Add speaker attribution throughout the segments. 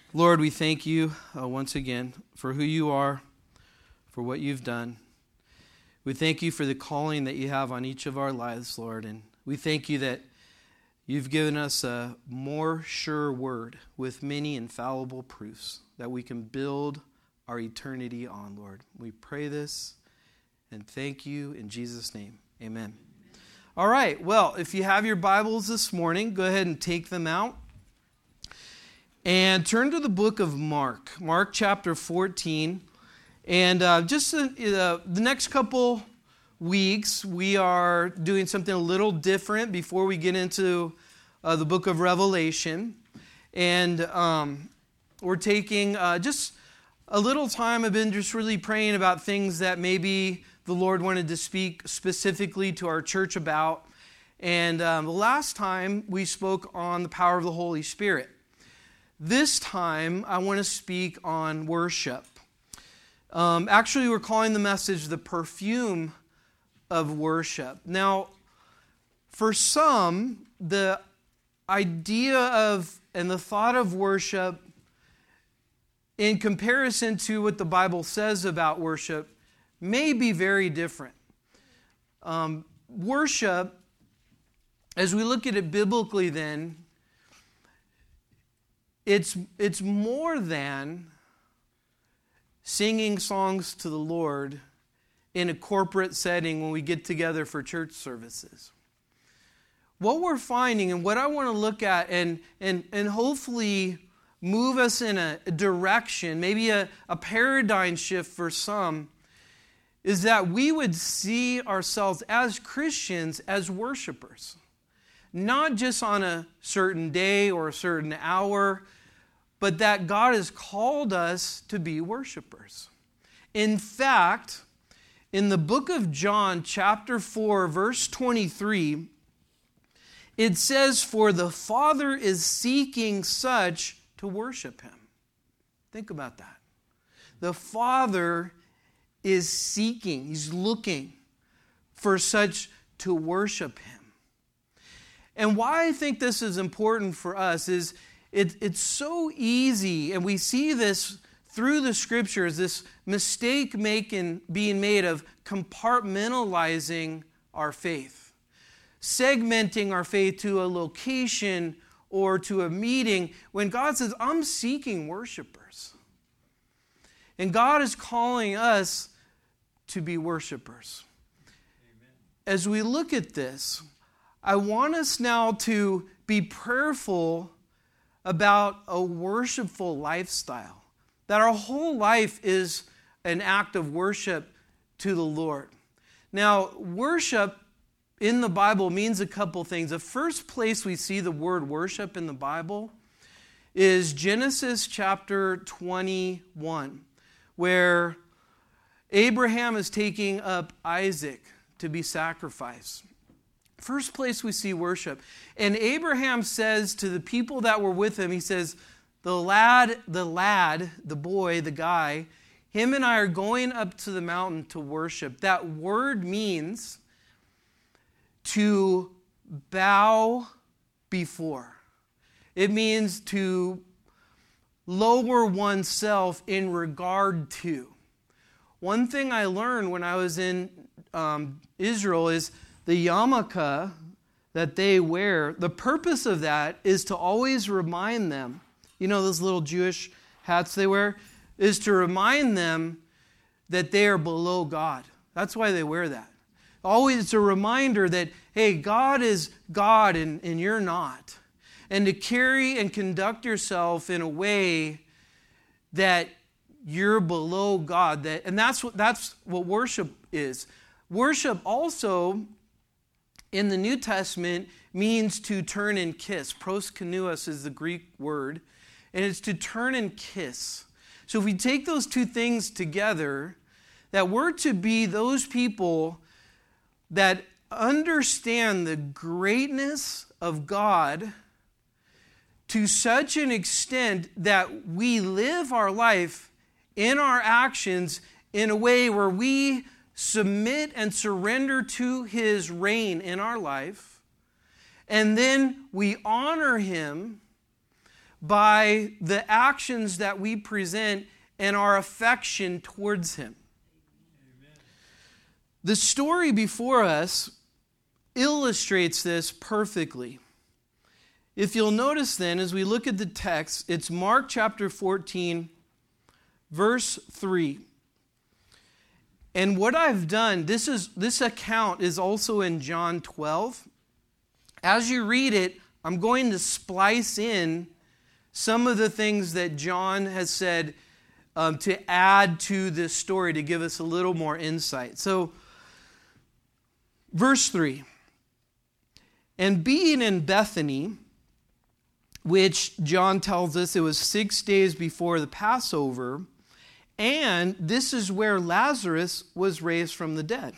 Speaker 1: Lord, we thank you once again for who you are, for what you've done. We thank you for the calling that you have on each of our lives, Lord, and we thank you that you've given us a more sure word with many infallible proofs that we can build our eternity on, Lord. We pray this and thank you in Jesus' name. Amen. All right, well, if you have your Bibles this morning, go ahead and take them out. And turn to the book of Mark chapter 14. And just the next couple weeks, we are doing something a little different before we get into the book of Revelation. And we're taking just a little time. I've been just really praying about things that maybe the Lord wanted to speak specifically to our church about. And the last time we spoke on the power of the Holy Spirit. This time, I want to speak on worship. Actually, we're calling the message the perfume of worship. Now, for some, the idea of and the thought of worship in comparison to what the Bible says about worship may be very different. Worship, as we look at it biblically then, it's more than singing songs to the Lord in a corporate setting when we get together for church services. What we're finding and what I want to look at and hopefully move us in a direction, maybe a paradigm shift for some, is that we would see ourselves as Christians as worshipers. Not just on a certain day or a certain hour, but that God has called us to be worshipers. In fact, in the book of John, chapter 4, verse 23, it says, "For the Father is seeking such to worship Him." Think about that. The Father is seeking, He's looking for such to worship Him. And why I think this is important for us is it's so easy, and we see this through the Scriptures, this mistake being made of compartmentalizing our faith, segmenting our faith to a location or to a meeting, when God says, I'm seeking worshipers. And God is calling us to be worshipers. Amen. As we look at this, I want us now to be prayerful about a worshipful lifestyle. That our whole life is an act of worship to the Lord. Now, worship in the Bible means a couple things. The first place we see the word worship in the Bible is Genesis chapter 21, where Abraham is taking up Isaac to be sacrificed. First place we see worship. And Abraham says to the people that were with him, he says, the boy, the guy, him and I are going up to the mountain to worship. That word means to bow before. It means to lower oneself in regard to. One thing I learned when I was in Israel is the yarmulke that they wear, the purpose of that is to always remind them, you know those little Jewish hats they wear, is to remind them that they are below God. That's why they wear that. Always it's a reminder that, hey, God is God and you're not. And to carry and conduct yourself in a way that you're below God. And that's what worship is. Worship also in the New Testament means to turn and kiss. Proskuneuos is the Greek word, and it's to turn and kiss. So if we take those two things together, that we're to be those people that understand the greatness of God to such an extent that we live our life in our actions in a way where we submit and surrender to His reign in our life, and then we honor Him by the actions that we present and our affection towards him. Amen. The story before us illustrates this perfectly. If you'll notice then, as we look at the text, it's Mark chapter 14, verse 3. And what I've done, this account is also in John 12. As you read it, I'm going to splice in some of the things that John has said to add to this story to give us a little more insight. So, verse 3. And being in Bethany, which John tells us it was 6 days before the Passover, and this is where Lazarus was raised from the dead.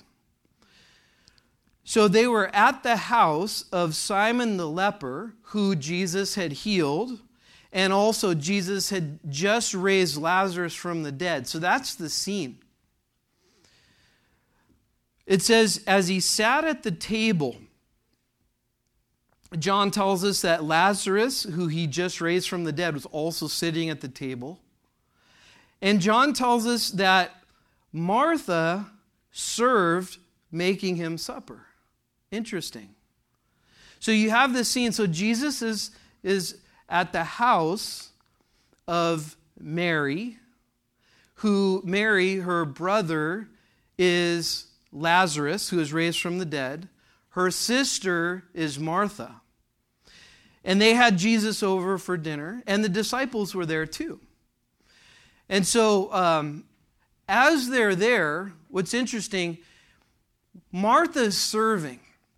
Speaker 1: So they were at the house of Simon the leper, who Jesus had healed, and also Jesus had just raised Lazarus from the dead. So that's the scene. It says, as he sat at the table, John tells us that Lazarus, who he just raised from the dead, was also sitting at the table. And John tells us that Martha served, making him supper. Interesting. So you have this scene. So Jesus is at the house of Mary, who Mary, her brother, is Lazarus, who is raised from the dead. Her sister is Martha. And they had Jesus over for dinner, and the disciples were there too. And so, as they're there, what's interesting, Martha's serving.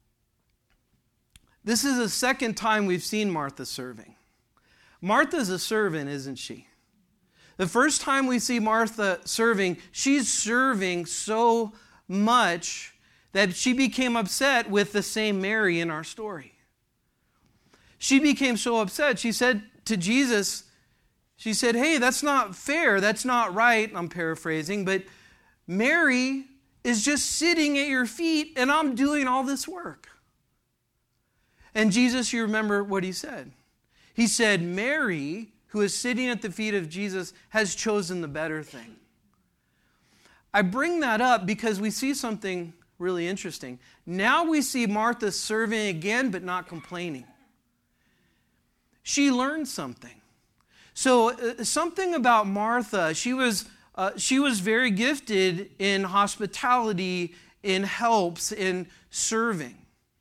Speaker 1: This is the second time we've seen Martha serving. Martha's a servant, isn't she? The first time we see Martha serving, she's serving so much that she became upset with the same Mary in our story. She became so upset, she said to Jesus, she said, hey, that's not fair, that's not right, I'm paraphrasing, but Mary is just sitting at your feet and I'm doing all this work. And Jesus, you remember what he said. He said, Mary, who is sitting at the feet of Jesus, has chosen the better thing. I bring that up because we see something really interesting. Now we see Martha serving again, but not complaining. She learned something. So something about Martha, she was very gifted in hospitality, in helps, in serving.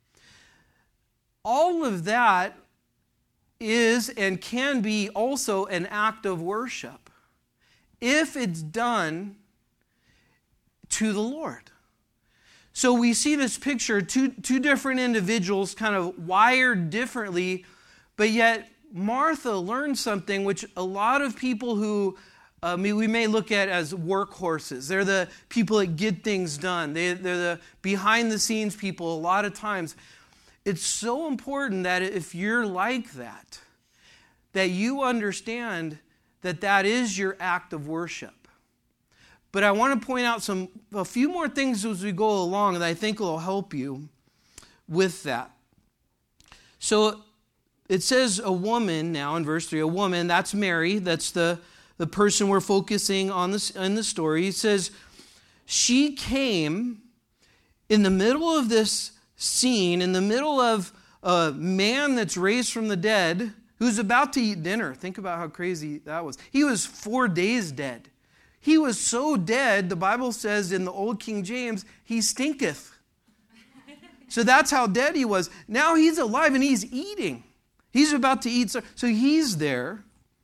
Speaker 1: All of that is and can be also an act of worship if it's done to the Lord. So we see this picture, two different individuals kind of wired differently, but yet Martha learned something which a lot of people who we may look at as workhorses. They're the people that get things done. They're the behind-the-scenes people a lot of times. It's so important that if you're like that, that you understand that that is your act of worship. But I want to point out a few more things as we go along that I think will help you with that. So it says a woman now in verse 3, a woman, that's Mary, that's the person we're focusing on in the story. It says, she came in the middle of this scene, in the middle of a man that's raised from the dead, who's about to eat dinner. Think about how crazy that was. He was 4 days dead. He was so dead, the Bible says in the Old King James, he stinketh. So that's how dead he was. Now he's alive and he's eating. He's about to eat. So he's there.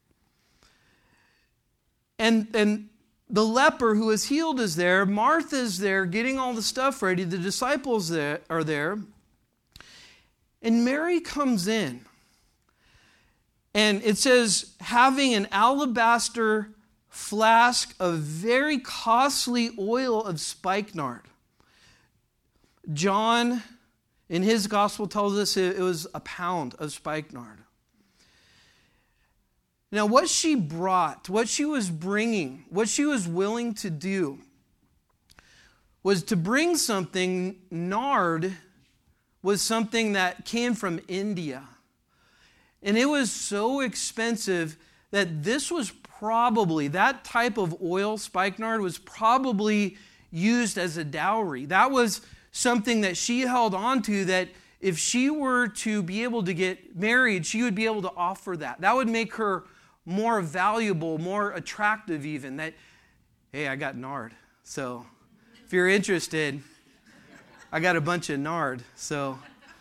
Speaker 1: And the leper who is healed is there. Martha's there getting all the stuff ready. The disciples are there. And Mary comes in. And it says, having an alabaster flask of very costly oil of spikenard. John, in his gospel, tells us it was a pound of spikenard. Now, what she brought, what she was bringing, what she was willing to do was to bring something. Nard was something that came from India. And it was so expensive that this was probably, that type of oil, spikenard, was probably used as a dowry. That was something that she held on to, that if she were to be able to get married, she would be able to offer that. That would make her more valuable, more attractive even. That, hey, I got nard. So if you're interested, I got a bunch of nard. So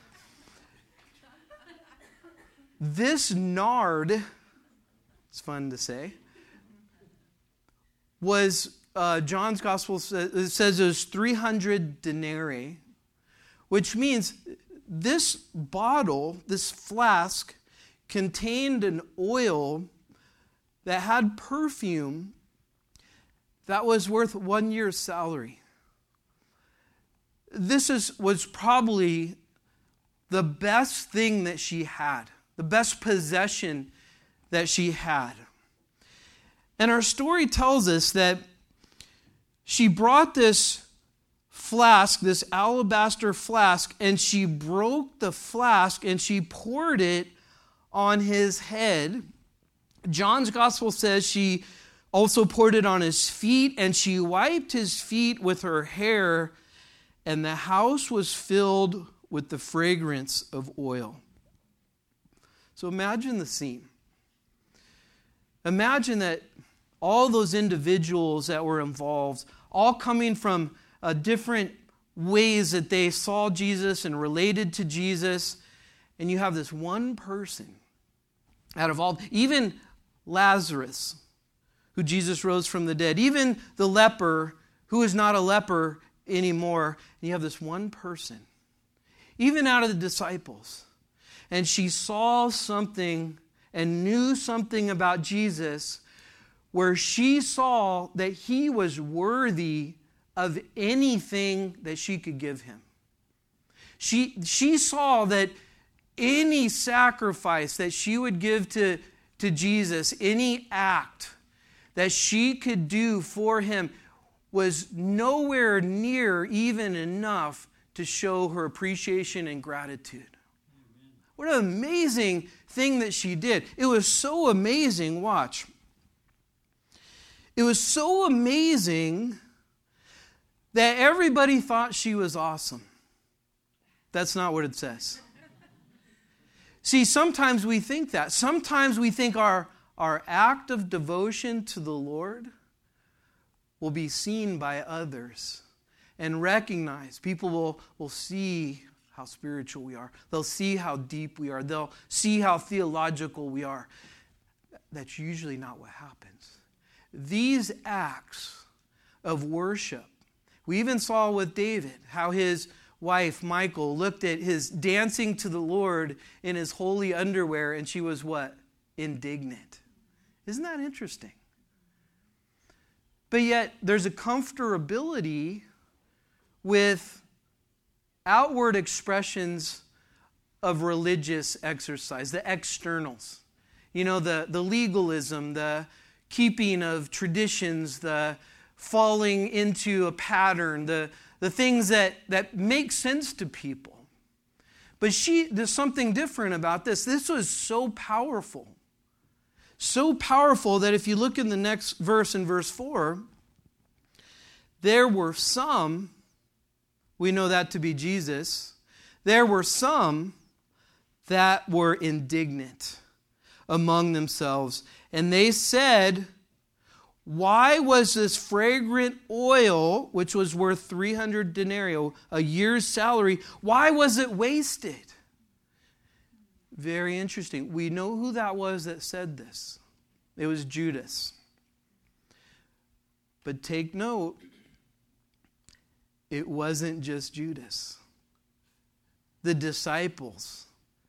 Speaker 1: this nard, it's fun to say, was, John's Gospel says it was 300 denarii, which means this bottle, this flask, contained an oil that had perfume that was worth 1 year's salary. This was probably the best thing that she had, the best possession that she had. And our story tells us that she brought this flask, this alabaster flask, and she broke the flask and she poured it on his head. John's Gospel says she also poured it on his feet, and she wiped his feet with her hair, and the house was filled with the fragrance of oil. So imagine the scene. Imagine that all those individuals that were involved, all coming from different ways that they saw Jesus and related to Jesus, and you have this one person out of all, even Lazarus, who Jesus rose from the dead, even the leper, who is not a leper anymore, and you have this one person, even out of the disciples, and she saw something and knew something about Jesus where she saw that he was worthy of anything that she could give him. She saw that any sacrifice that she would give to Jesus, any act that she could do for him, was nowhere near even enough to show her appreciation and gratitude. What an amazing thing that she did. It was so amazing, watch. It was so amazing that everybody thought she was awesome. That's not what it says. See, sometimes we think that. Sometimes we think our act of devotion to the Lord will be seen by others and recognized. People will see how spiritual we are. They'll see how deep we are. They'll see how theological we are. That's usually not what happens. These acts of worship, we even saw with David, how his wife, Michal, looked at his dancing to the Lord in his holy underwear, and she was what? Indignant. Isn't that interesting? But yet, there's a comfortability with outward expressions of religious exercise, the externals. You know, the legalism, the keeping of traditions, the falling into a pattern, the things that make sense to people. But there's something different about this. This was so powerful. So powerful that if you look in the next verse, in verse 4, there were some, we know that to be Jesus, there were some that were indignant among themselves. And they said, why was this fragrant oil, which was worth 300 denarii, a year's salary, why was it wasted? Very interesting. We know who that was that said this. It was Judas. But take note, it wasn't just Judas. The disciples,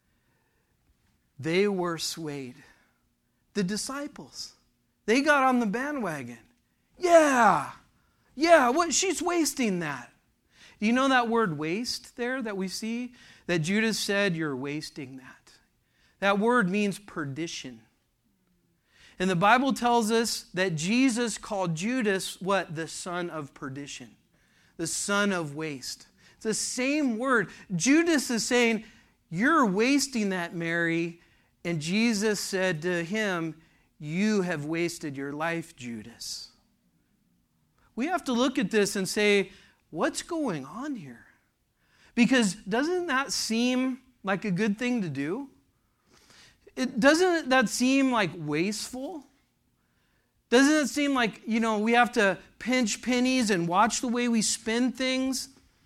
Speaker 1: they were swayed. The disciples, they got on the bandwagon. Yeah, what? She's wasting that. Do you know that word waste there that we see? That Judas said, you're wasting that. That word means perdition. And the Bible tells us that Jesus called Judas what? The son of perdition. The son of waste. It's the same word. Judas is saying, you're wasting that, Mary, And Jesus said to him, "You have wasted your life, Judas." We have to look at this and say, what's going on here? Because doesn't that seem like a good thing to do? Doesn't that seem like wasteful? Doesn't it seem like, we have to pinch pennies and watch the way we spend things?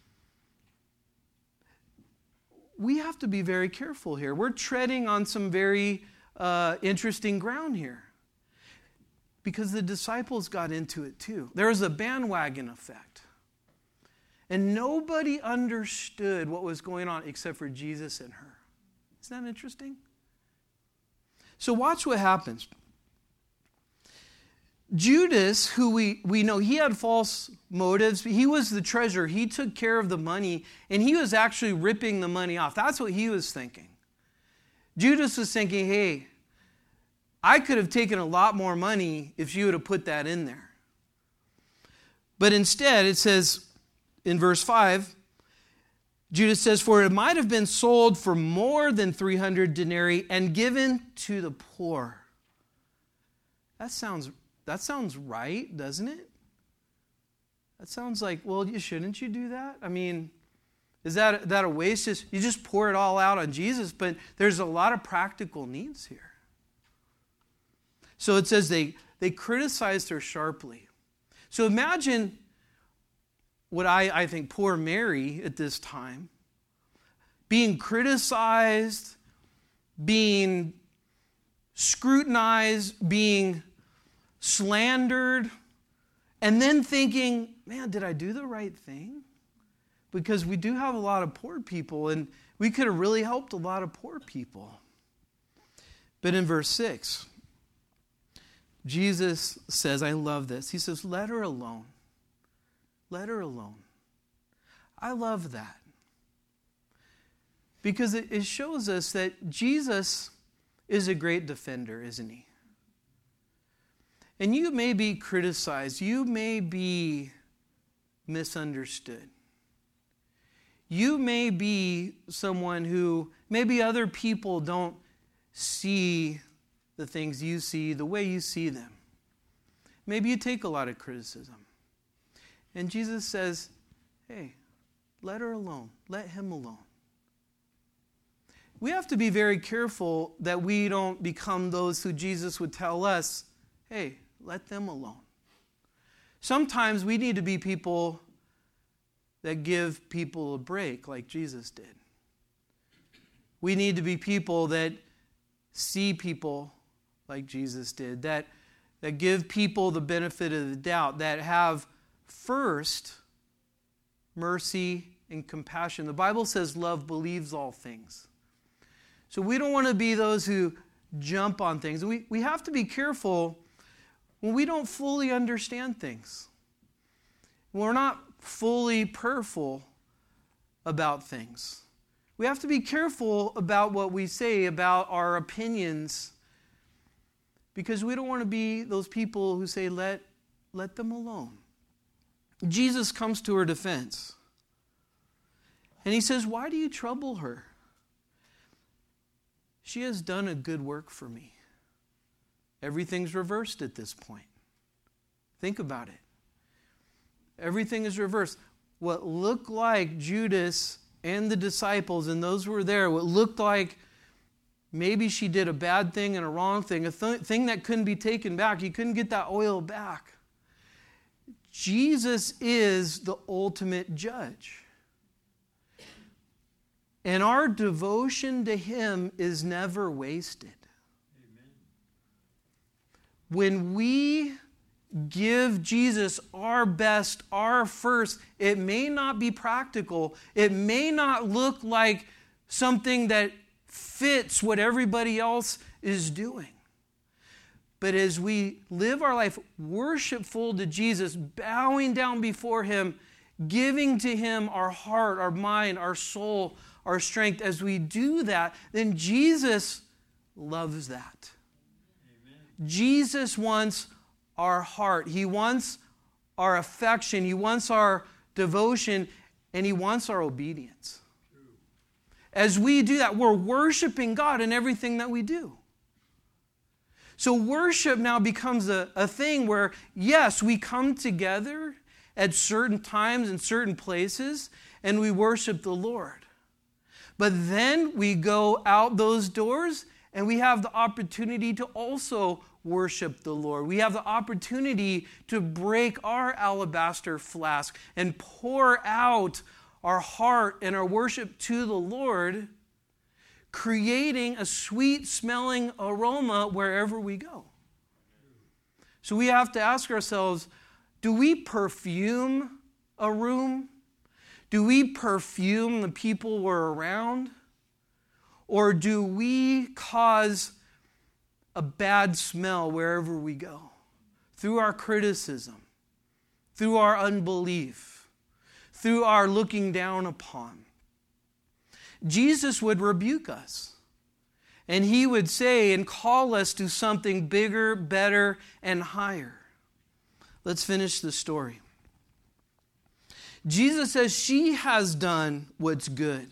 Speaker 1: We have to be very careful here. We're treading on some very interesting ground here. Because the disciples got into it too. There was a bandwagon effect. And nobody understood what was going on except for Jesus and her. Isn't that interesting? So watch what happens. Judas, who we know, he had false motives. He was the treasurer. He took care of the money, and he was actually ripping the money off. That's what he was thinking. Judas was thinking, hey, I could have taken a lot more money if you would have put that in there. But instead, it says in verse 5, Judas says, "For it might have been sold for more than 300 denarii and given to the poor." That sounds right, doesn't it? That sounds like, well, shouldn't you do that? I mean, is that a waste? You just pour it all out on Jesus, but there's a lot of practical needs here. So it says they criticized her sharply. So imagine what I think poor Mary at this time, being criticized, being scrutinized, being slandered, and then thinking, man, did I do the right thing? Because we do have a lot of poor people, and we could have really helped a lot of poor people. But in verse 6, Jesus says, I love this. He says, let her alone. Let her alone. I love that. Because it shows us that Jesus is a great defender, isn't he? And you may be criticized. You may be misunderstood. You may be someone who maybe other people don't see the things you see the way you see them. Maybe you take a lot of criticism. And Jesus says, hey, let her alone. Let him alone. We have to be very careful that we don't become those who Jesus would tell us, hey, let them alone. Sometimes we need to be people that give people a break like Jesus did. We need to be people that see people like Jesus did, that give people the benefit of the doubt, that have first mercy and compassion. The Bible says love believes all things. So we don't want to be those who jump on things. We have to be careful when we don't fully understand things. We're not fully prayerful about things. We have to be careful about what we say, about our opinions, because we don't want to be those people who say, let them alone. Jesus comes to her defense. And he says, why do you trouble her? She has done a good work for me. Everything's reversed at this point. Think about it. Everything is reversed. What looked like Judas and the disciples and those who were there, what looked like maybe she did a bad thing and a wrong thing, a thing that couldn't be taken back. You couldn't get that oil back. Jesus is the ultimate judge. And our devotion to him is never wasted. Amen. When we give Jesus our best, our first, it may not be practical. It may not look like something that fits what everybody else is doing. But as we live our life worshipful to Jesus, bowing down before him, giving to him our heart, our mind, our soul, our strength, as we do that, then Jesus loves that. Amen. Jesus wants our heart. He wants our affection. He wants our devotion, and he wants our obedience. True. as we do that, we're worshiping God in everything that we do. So worship now becomes a thing where, yes, we come together at certain times and certain places, and we worship the Lord. But then we go out those doors, and we have the opportunity to also worship the Lord. We have the opportunity to break our alabaster flask and pour out our heart and our worship to the Lord, creating a sweet-smelling aroma wherever we go. So we have to ask ourselves, do we perfume a room? Do we perfume the people we're around? Or do we cause a bad smell wherever we go? Through our criticism, through our unbelief, through our looking down upon. Jesus would rebuke us. And he would say and call us to something bigger, better, and higher. Let's finish the story. Jesus says, she has done what's good.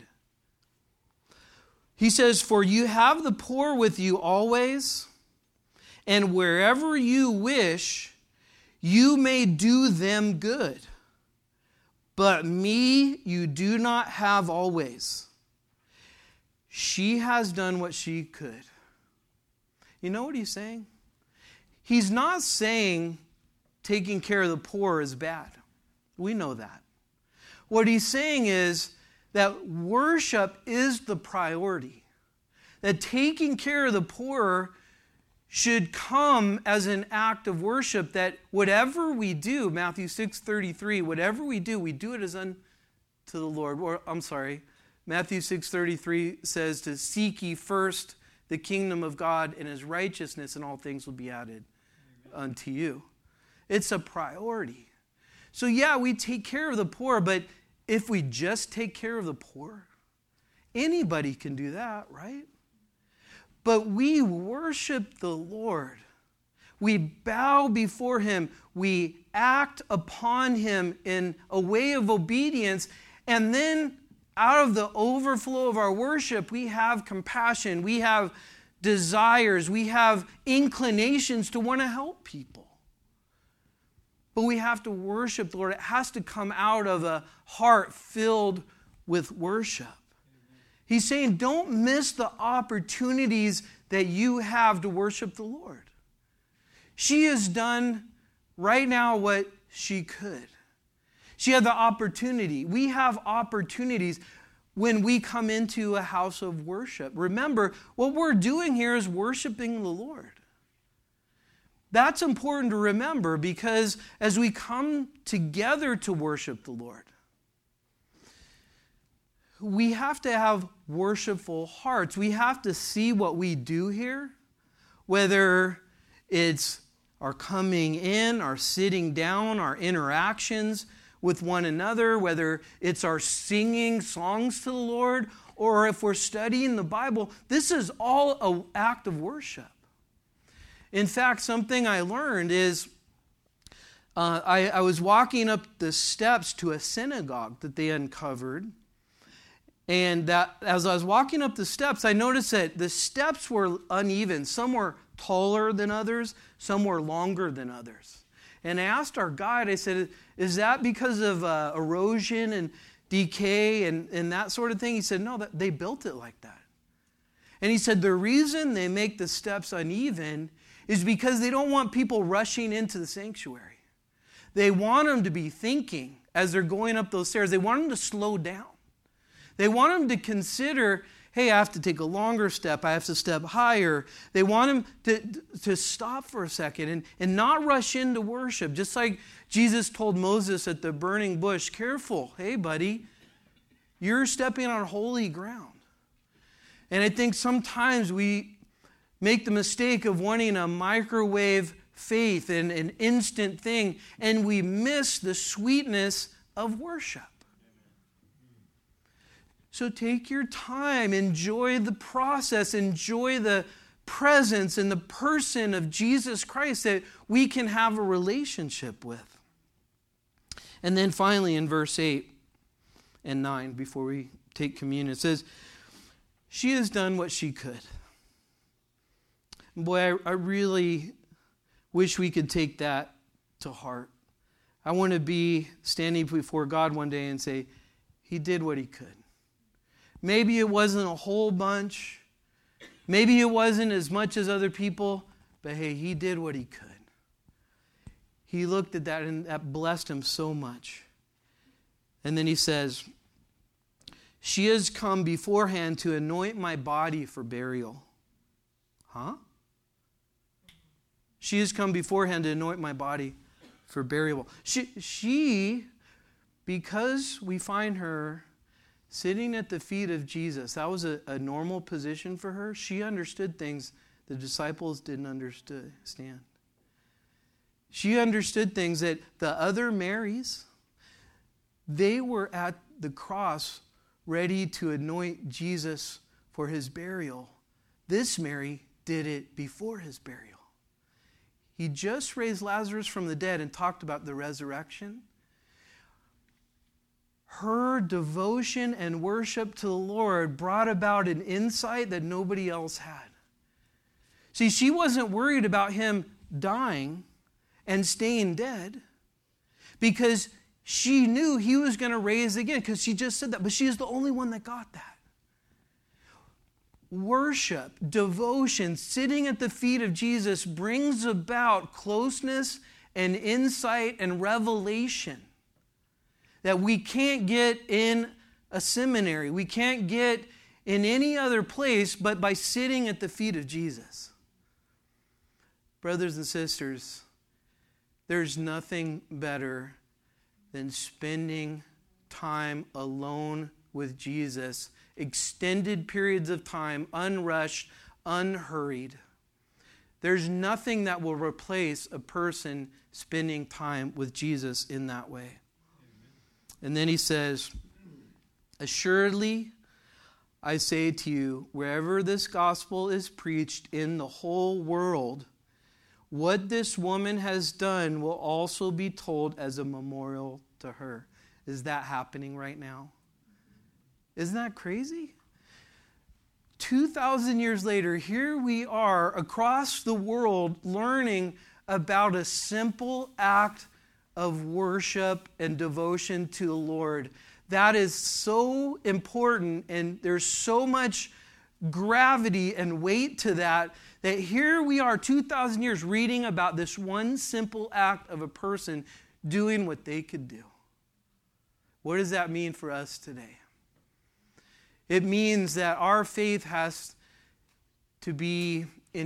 Speaker 1: He says, for you have the poor with you always, and wherever you wish, you may do them good. But me you do not have always. She has done what she could. You know what he's saying? He's not saying taking care of the poor is bad. We know that. What he's saying is that worship is the priority. That taking care of the poor should come as an act of worship, that whatever we do, Matthew 6:33, whatever we do it as unto the Lord. Or, Matthew 6:33 says to seek ye first the kingdom of God and his righteousness, and all things will be added unto you. It's a priority. So yeah, we take care of the poor, but if we just take care of the poor, anybody can do that, right? But we worship the Lord. We bow before him. We act upon him in a way of obedience, and then out of the overflow of our worship, we have compassion, we have desires, we have inclinations to want to help people. But we have to worship the Lord. It has to come out of a heart filled with worship. He's saying, don't miss the opportunities that you have to worship the Lord. She has done right now what she could. She had the opportunity. We have opportunities when we come into a house of worship. Remember, what we're doing here is worshiping the Lord. That's important to remember, because as we come together to worship the Lord, we have to have worshipful hearts. We have to see what we do here, whether it's our coming in, our sitting down, our interactions with one another, whether it's our singing songs to the Lord, or if we're studying the Bible. This is all an act of worship. In fact, something I learned is I was walking up the steps to a synagogue that they uncovered. And as I was walking up the steps, I noticed that the steps were uneven. Some were taller than others, some were longer than others. And I asked our guide, I said, is that because of erosion and decay and that sort of thing? He said, no, they built it like that. And he said, the reason they make the steps uneven is because they don't want people rushing into the sanctuary. They want them to be thinking as they're going up those stairs. They want them to slow down. They want them to consider, hey, I have to take a longer step. I have to step higher. They want them to stop for a second and not rush into worship. Just like Jesus told Moses at the burning bush, careful, hey, buddy, you're stepping on holy ground. And I think sometimes we make the mistake of wanting a microwave faith and an instant thing, and we miss the sweetness of worship. So take your time, enjoy the process, enjoy the presence and the person of Jesus Christ that we can have a relationship with. And then finally in verse 8 and 9, before we take communion, it says, She has done what she could. Boy, I really wish we could take that to heart. I want to be standing before God one day and say, he did what he could. Maybe it wasn't a whole bunch. Maybe it wasn't as much as other people. But hey, he did what he could. He looked at that and that blessed him so much. And then he says, she has come beforehand to anoint my body for burial. Huh? She has come beforehand to anoint my body for burial. She, because we find her sitting at the feet of Jesus, that was a normal position for her. She understood things the disciples didn't understand. She understood things that the other Marys, they were at the cross ready to anoint Jesus for his burial. This Mary did it before his burial. He just raised Lazarus from the dead and talked about the resurrection. Her devotion and worship to the Lord brought about an insight that nobody else had. See, she wasn't worried about him dying and staying dead because she knew he was going to raise again, because she just said that. But she is the only one that got that. Worship, devotion, sitting at the feet of Jesus brings about closeness and insight and revelation that we can't get in a seminary. We can't get in any other place but by sitting at the feet of Jesus. Brothers and sisters, there's nothing better than spending time alone with Jesus, extended periods of time, unrushed, unhurried. There's nothing that will replace a person spending time with Jesus in that way. Amen. And then he says, assuredly, I say to you, wherever this gospel is preached in the whole world, what this woman has done will also be told as a memorial to her. Is that happening right now? Isn't that crazy? 2,000 years later, here we are across the world learning about a simple act of worship and devotion to the Lord. That is so important, and there's so much gravity and weight to that here we are 2,000 years reading about this one simple act of a person doing what they could do. What does that mean for us today? It means that our faith has to be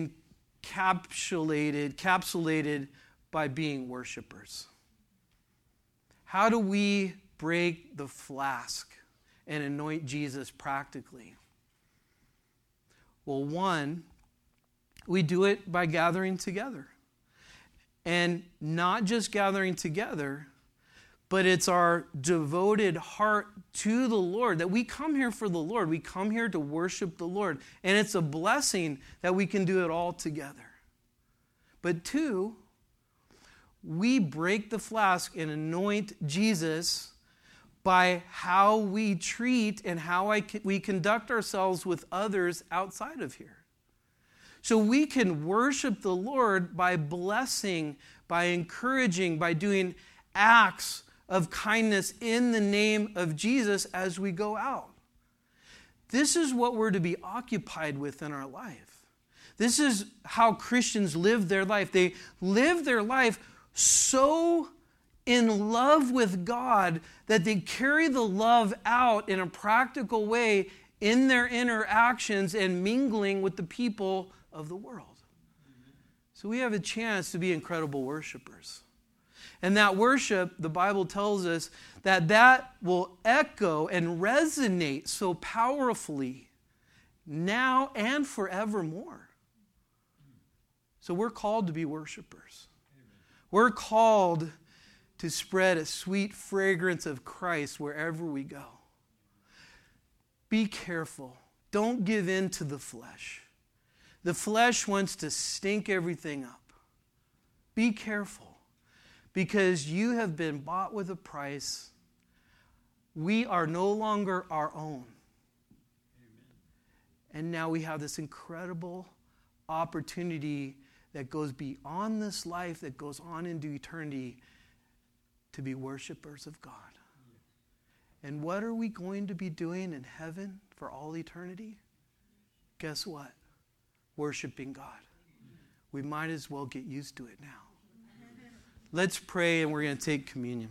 Speaker 1: encapsulated by being worshipers. How do we break the flask and anoint Jesus practically? Well, one, we do it by gathering together. And not just gathering together, but it's our devoted heart to the Lord, that we come here for the Lord. We come here to worship the Lord. And it's a blessing that we can do it all together. But two, we break the flask and anoint Jesus by how we treat and how we conduct ourselves with others outside of here. So we can worship the Lord by blessing, by encouraging, by doing acts of kindness in the name of Jesus as we go out. This is what we're to be occupied with in our life. This is how Christians live their life. They live their life so in love with God that they carry the love out in a practical way in their interactions and mingling with the people of the world. So we have a chance to be incredible worshipers. And that worship, the Bible tells us that will echo and resonate so powerfully now and forevermore. So we're called to be worshipers. We're called to spread a sweet fragrance of Christ wherever we go. Be careful. Don't give in to the flesh. The flesh wants to stink everything up. Be careful, because you have been bought with a price. We are no longer our own. Amen. And now we have this incredible opportunity that goes beyond this life, that goes on into eternity, to be worshipers of God. And what are we going to be doing in heaven for all eternity? Guess what? Worshiping God. We might as well get used to it now. Let's pray, and we're going to take communion.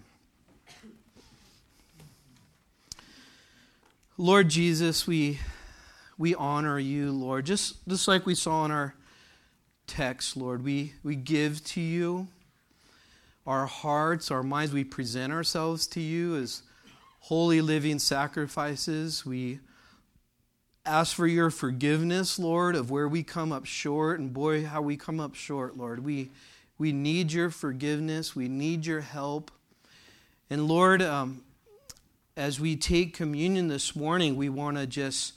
Speaker 1: Lord Jesus, we honor you, Lord. Just like we saw in our text, Lord, we give to you our hearts, our minds. We present ourselves to you as holy living sacrifices. We ask for your forgiveness, Lord, of where we come up short. And boy, how we come up short, Lord. We need your forgiveness. We need your help. And Lord, as we take communion this morning, we want to just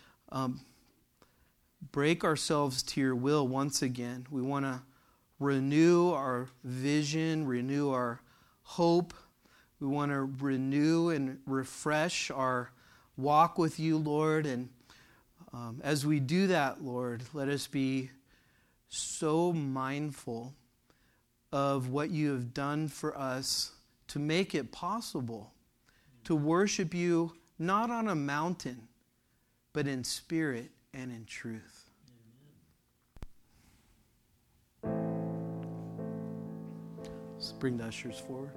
Speaker 1: break ourselves to your will once again. We want to renew our vision, renew our hope. We want to renew and refresh our walk with you, Lord. And as we do that, Lord, let us be so mindful of what you have done for us to make it possible to worship you not on a mountain, but in spirit and in truth. Let's bring the ushers forward.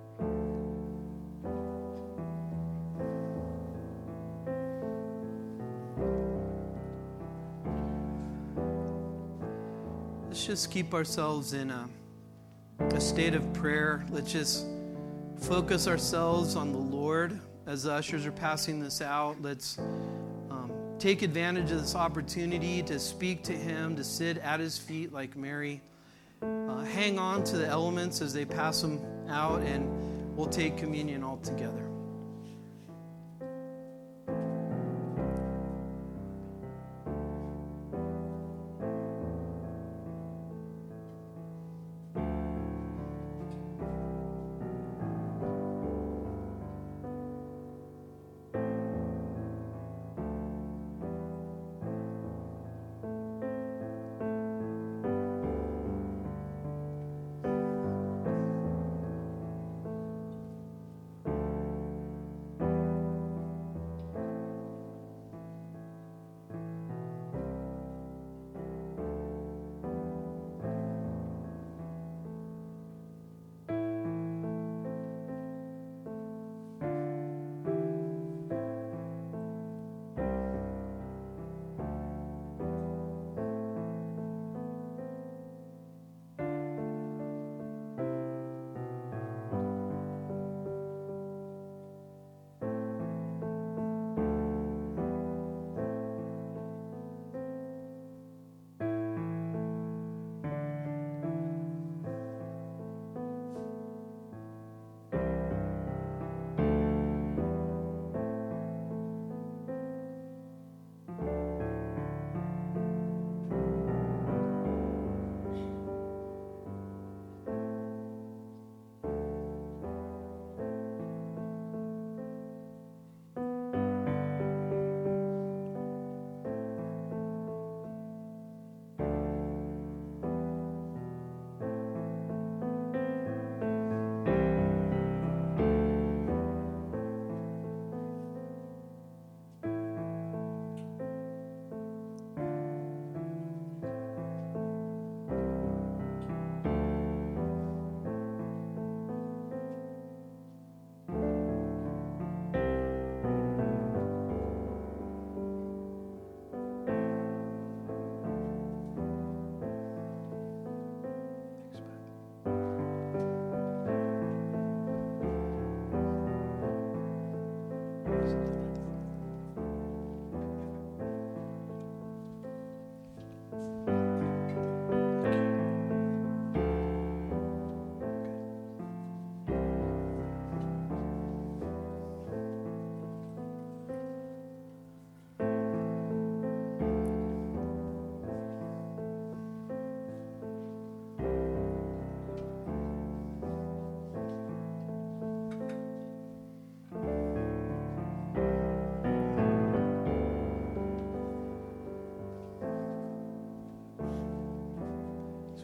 Speaker 1: Let's just keep ourselves in a state of prayer. Let's just focus ourselves on the Lord as the ushers are passing this out. Let's take advantage of this opportunity to speak to him, to sit at his feet like Mary. Hang on to the elements as they pass them out, and we'll take communion all together.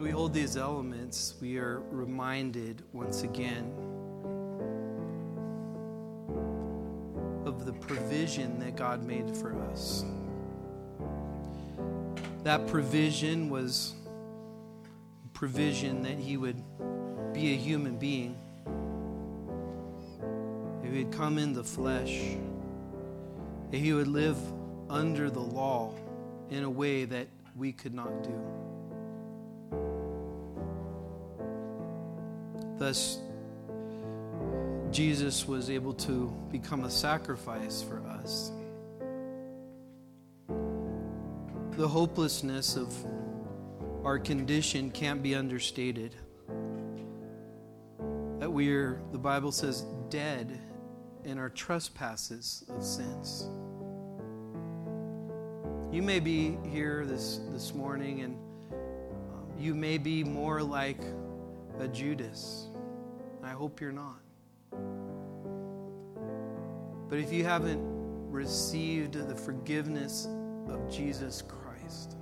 Speaker 1: As we hold these elements, we are reminded once again of the provision that God made for us. That provision was provision that He would be a human being. He would come in the flesh. That He would live under the law in a way that we could not do. Thus, Jesus was able to become a sacrifice for us. The hopelessness of our condition can't be understated. That we are, the Bible says, dead in our trespasses of sins. You may be here this morning and you may be more like a Judas. I hope you're not. But if you haven't received the forgiveness of Jesus Christ,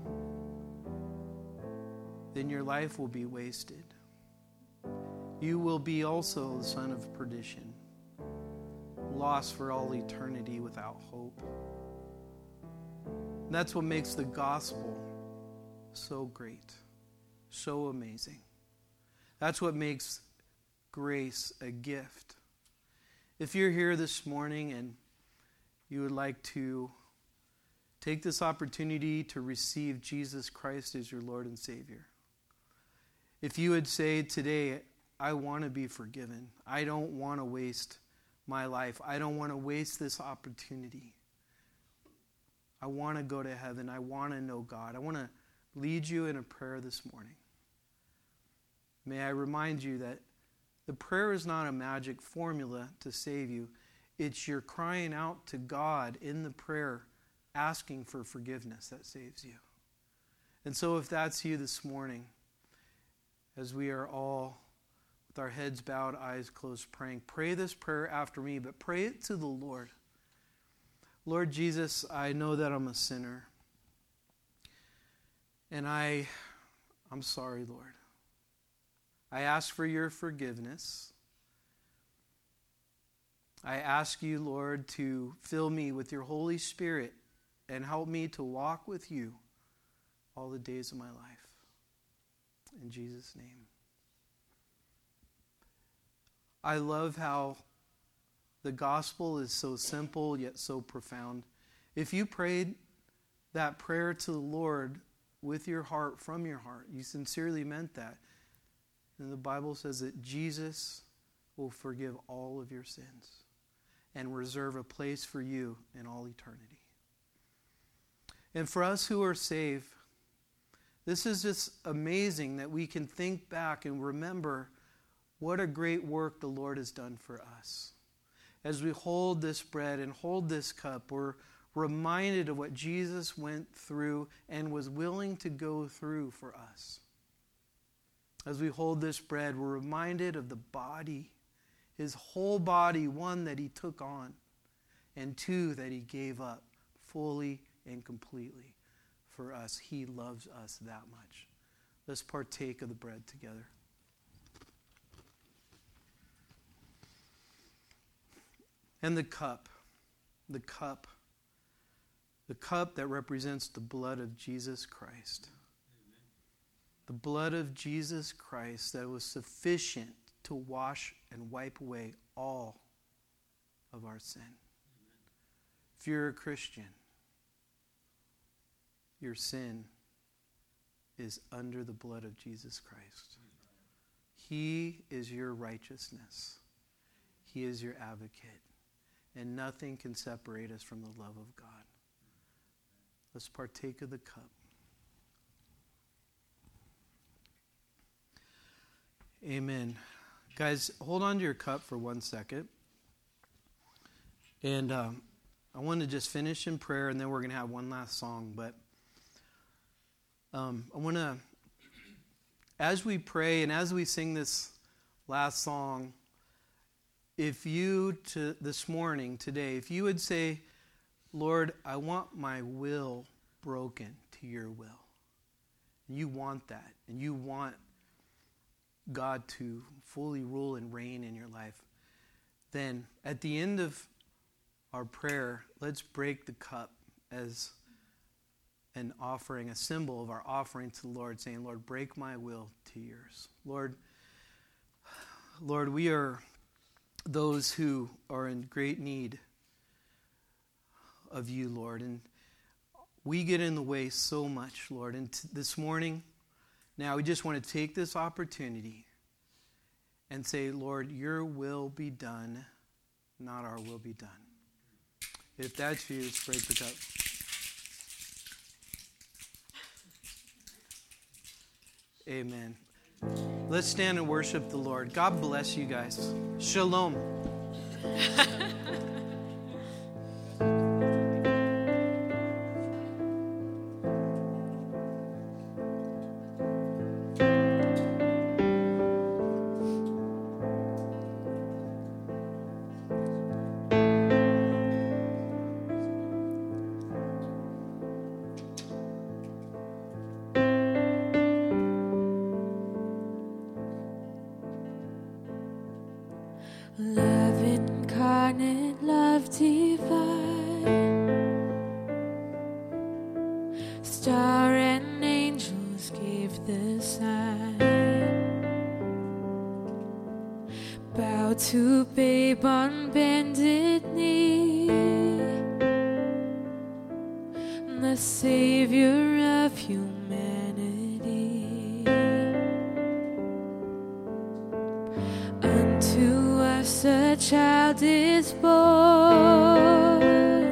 Speaker 1: then your life will be wasted. You will be also the son of perdition, lost for all eternity without hope. And that's what makes the gospel so great, so amazing. That's what makes grace a gift. If you're here this morning and you would like to take this opportunity to receive Jesus Christ as your Lord and Savior, if you would say today, I want to be forgiven. I don't want to waste my life. I don't want to waste this opportunity. I want to go to heaven. I want to know God. I want to lead you in a prayer this morning. May I remind you that the prayer is not a magic formula to save you. It's your crying out to God in the prayer, asking for forgiveness that saves you. And so if that's you this morning, as we are all with our heads bowed, eyes closed, praying, pray this prayer after me, but pray it to the Lord. Lord Jesus, I know that I'm a sinner. And I'm sorry, Lord. I ask for your forgiveness. I ask you, Lord, to fill me with your Holy Spirit and help me to walk with you all the days of my life. In Jesus' name. I love how the gospel is so simple yet so profound. If you prayed that prayer to the Lord with your heart, from your heart, you sincerely meant that, and the Bible says that Jesus will forgive all of your sins and reserve a place for you in all eternity. And for us who are saved, this is just amazing that we can think back and remember what a great work the Lord has done for us. As we hold this bread and hold this cup, we're reminded of what Jesus went through and was willing to go through for us. As we hold this bread, we're reminded of the body, his whole body, one, that he took on, and two, that he gave up fully and completely for us. He loves us that much. Let's partake of the bread together. And the cup that represents the blood of Jesus Christ. Amen. The blood of Jesus Christ that was sufficient to wash and wipe away all of our sin. Amen. If you're a Christian, your sin is under the blood of Jesus Christ. He is your righteousness. He is your advocate. And nothing can separate us from the love of God. Let's partake of the cup. Amen. Guys, hold on to your cup for 1 second. And I want to just finish in prayer, and then we're going to have one last song. But I want to, as we pray and as we sing this last song, if you, this morning, today, if you would say, Lord, I want my will broken to your will. you want that, and you want God to fully rule and reign in your life, then at the end of our prayer, let's break the cup as an offering, a symbol of our offering to the Lord, saying, Lord, break my will to yours. Lord, we are those who are in great need of you, Lord, and we get in the way so much, Lord. And this morning, now we just want to take this opportunity and say, Lord, your will be done, not our will be done. If that's you, let's break the cup. Amen. Let's stand and worship the Lord. God bless you guys. Shalom.
Speaker 2: Love incarnate, love divine, star and angels gave the sign, bow to babe on bended knee, the Savior of humanity. Unto us a child is born,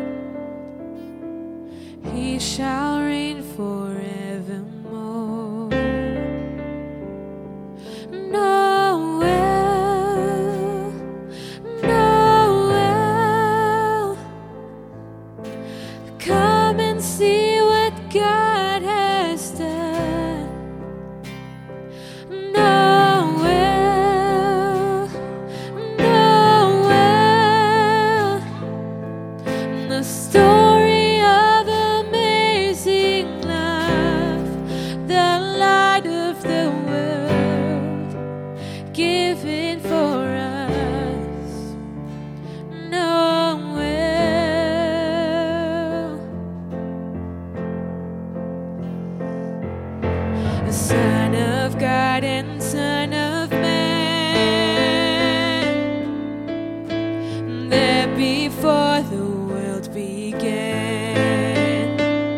Speaker 2: he shall reign forevermore. Noel, Noel, come and see what God has done. Noel, Noel, the story of amazing love, the light of the world, given for us. Noel, the Son of God and Son of Man, there before the world began,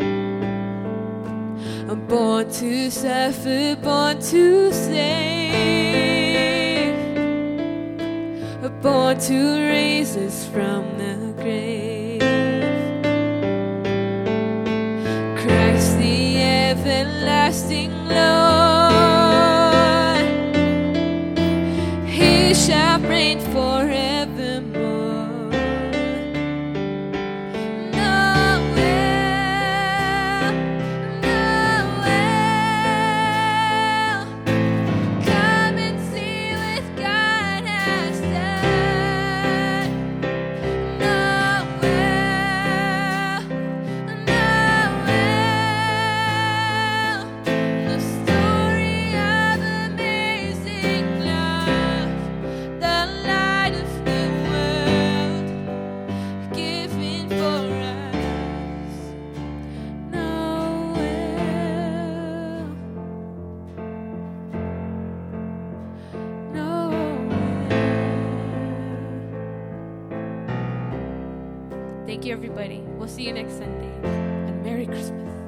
Speaker 2: born to suffer, born to save, born to raise us from the grave. Christ the everlasting Lord, he shall reign forevermore. Noel, Noel, come and see what God has done. Noel, Noel, the story of amazing love, the light of the world, given for us. Noel, Noel. Thank you, everybody. We'll see you next Sunday. And Merry Christmas.